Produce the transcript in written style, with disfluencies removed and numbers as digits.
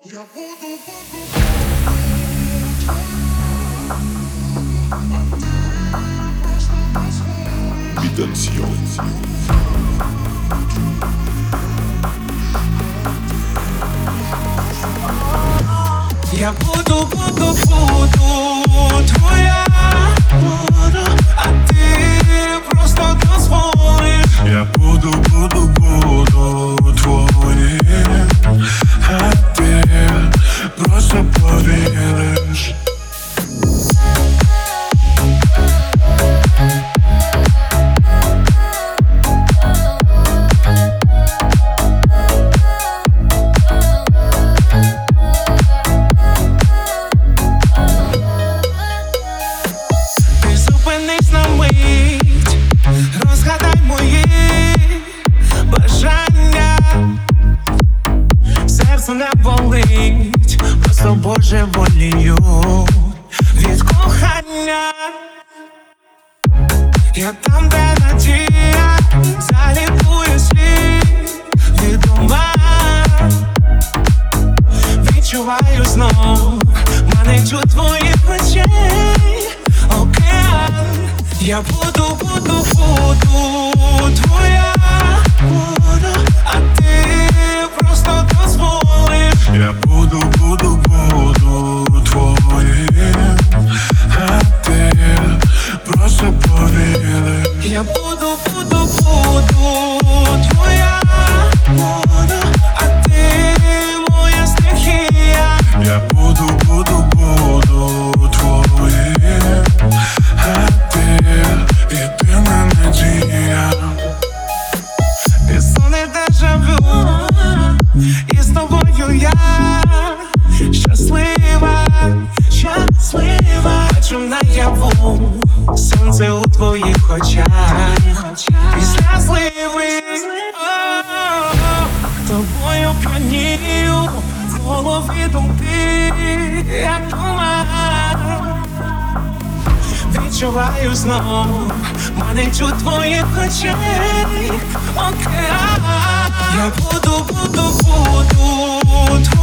Я буду твоя, а ти просто дозволиш. Я буду твоїм, а ти просто повіриш. Розгадай мої бажання, серце не болить, просто божеволію від кохання. Я там, де надія залікує слід від ума. Відчуваю знов манить у твоїх очей океан. Я буду твоя, а ти просто дозволиш. Я буду твоїм, а ти просто повіриш. Я буду твоя, а ти моя стихія. Я буду твоїм, а ти єдина надія. І соне дежавю, і з тобою я щаслива. Бачу наяву сонце у твоїх очах, після зливи тобою п'янію, в голові думки, як туман. Відчуваю знов манить у твоїх очей океан. Я буду твоя.